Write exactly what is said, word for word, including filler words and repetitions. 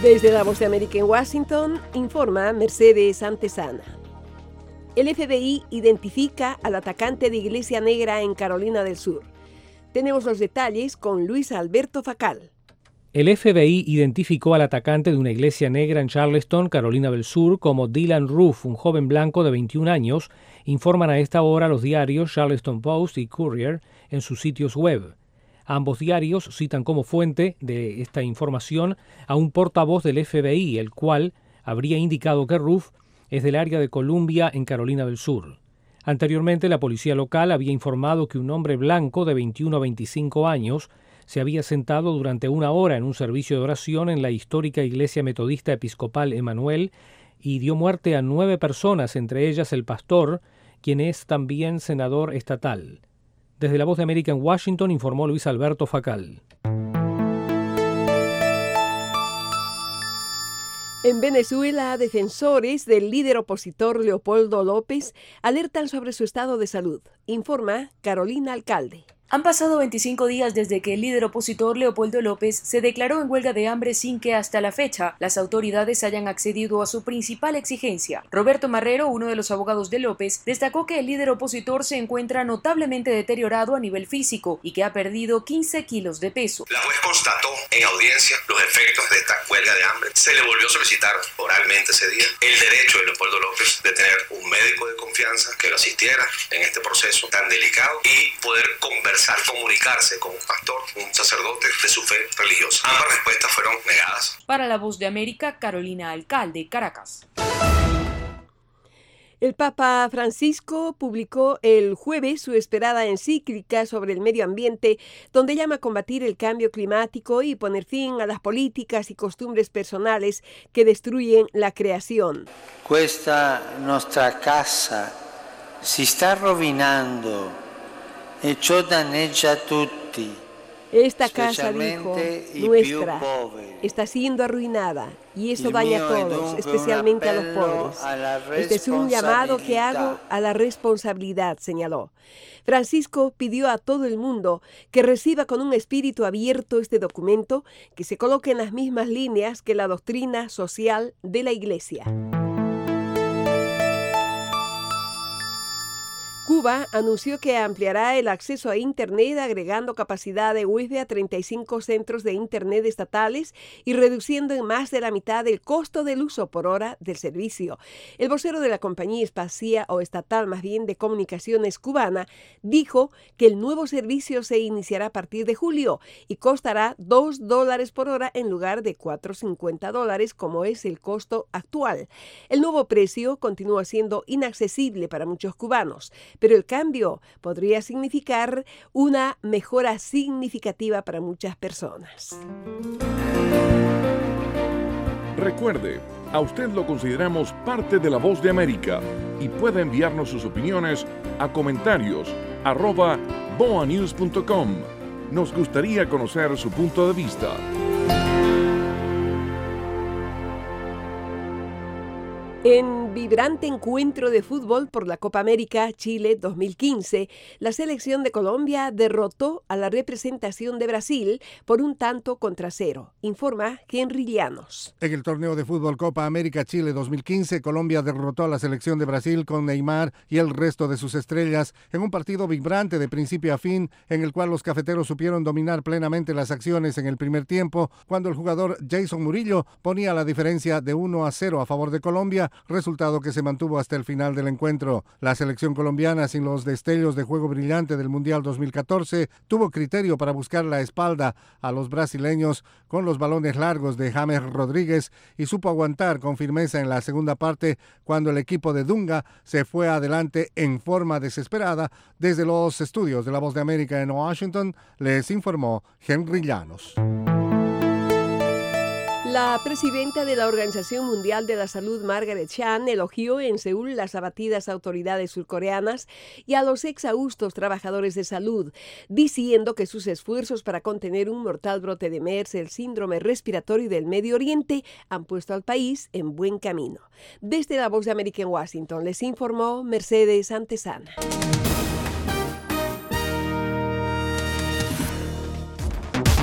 Desde la Voz de América en Washington, informa Mercedes Antesana. El F B I identifica al atacante de Iglesia Negra en Carolina del Sur. Tenemos los detalles con Luis Alberto Facal. El F B I identificó al atacante de una iglesia negra en Charleston, Carolina del Sur, como Dylan Roof, un joven blanco de veintiún años, informan a esta hora los diarios Charleston Post y Courier en sus sitios web. Ambos diarios citan como fuente de esta información a un portavoz del F B I, el cual habría indicado que Roof es del área de Columbia, en Carolina del Sur. Anteriormente, la policía local había informado que un hombre blanco de veintiuno a veinticinco años se había sentado durante una hora en un servicio de oración en la histórica Iglesia Metodista Episcopal Emanuel y dio muerte a nueve personas, entre ellas el pastor, quien es también senador estatal. Desde la Voz de América en Washington informó Luis Alberto Facal. En Venezuela, defensores del líder opositor Leopoldo López alertan sobre su estado de salud. Informa Carolina Alcalde. Han pasado veinticinco días desde que el líder opositor Leopoldo López se declaró en huelga de hambre sin que hasta la fecha las autoridades hayan accedido a su principal exigencia. Roberto Marrero, uno de los abogados de López, destacó que el líder opositor se encuentra notablemente deteriorado a nivel físico y que ha perdido quince kilos de peso. La juez constató en audiencia los efectos de esta huelga de hambre. Se le volvió a solicitar oralmente ese día el derecho de Leopoldo López de tener un médico de confianza que lo asistiera en este proceso tan delicado y poder conversar comunicarse con un pastor, un sacerdote de su fe religiosa. Ambas respuestas fueron negadas. Para la Voz de América, Carolina Alcalde, Caracas. El Papa Francisco publicó el jueves su esperada encíclica sobre el medio ambiente, donde llama a combatir el cambio climático y poner fin a las políticas y costumbres personales que destruyen la creación. Questa nostra casa si sta rovinando. E ciò danneggia a tutti. Esta casa, dijo, nuestra, está siendo arruinada y eso daña a todos, especialmente a los pobres. Este es un llamado que hago a la responsabilidad, señaló. Francisco pidió a todo el mundo que reciba con un espíritu abierto este documento, que se coloque en las mismas líneas que la doctrina social de la Iglesia. Cuba anunció que ampliará el acceso a Internet agregando capacidad de Wi-Fi a treinta y cinco centros de Internet estatales y reduciendo en más de la mitad el costo del uso por hora del servicio. El vocero de la compañía espacial o estatal más bien de comunicaciones cubana dijo que el nuevo servicio se iniciará a partir de julio y costará dos dólares por hora en lugar de cuatro cincuenta dólares como es el costo actual. El nuevo precio continúa siendo inaccesible para muchos cubanos, pero el cambio podría significar una mejora significativa para muchas personas. Recuerde, a usted lo consideramos parte de la Voz de América y puede enviarnos sus opiniones a comentarios arroba boanews punto com. Nos gustaría conocer su punto de vista. En vibrante encuentro de fútbol por la Copa América Chile dos mil quince, la selección de Colombia derrotó a la representación de Brasil por un tanto contra cero, informa Henry Llanos. En el torneo de fútbol Copa América Chile dos mil quince, Colombia derrotó a la selección de Brasil con Neymar y el resto de sus estrellas en un partido vibrante de principio a fin, en el cual los cafeteros supieron dominar plenamente las acciones en el primer tiempo, cuando el jugador Jason Murillo ponía la diferencia de uno a cero a favor de Colombia, resultado que se mantuvo hasta el final del encuentro. La selección colombiana, sin los destellos de juego brillante del Mundial dos mil catorce, tuvo criterio para buscar la espalda a los brasileños con los balones largos de James Rodríguez y supo aguantar con firmeza en la segunda parte cuando el equipo de Dunga se fue adelante en forma desesperada. Desde los estudios de La Voz de América en Washington, les informó Henry Llanos. La presidenta de la Organización Mundial de la Salud, Margaret Chan, elogió en Seúl las abatidas autoridades surcoreanas y a los exhaustos trabajadores de salud, diciendo que sus esfuerzos para contener un mortal brote de MERS, el síndrome respiratorio del Medio Oriente, han puesto al país en buen camino. Desde La Voz de América en Washington, les informó Mercedes Antesana.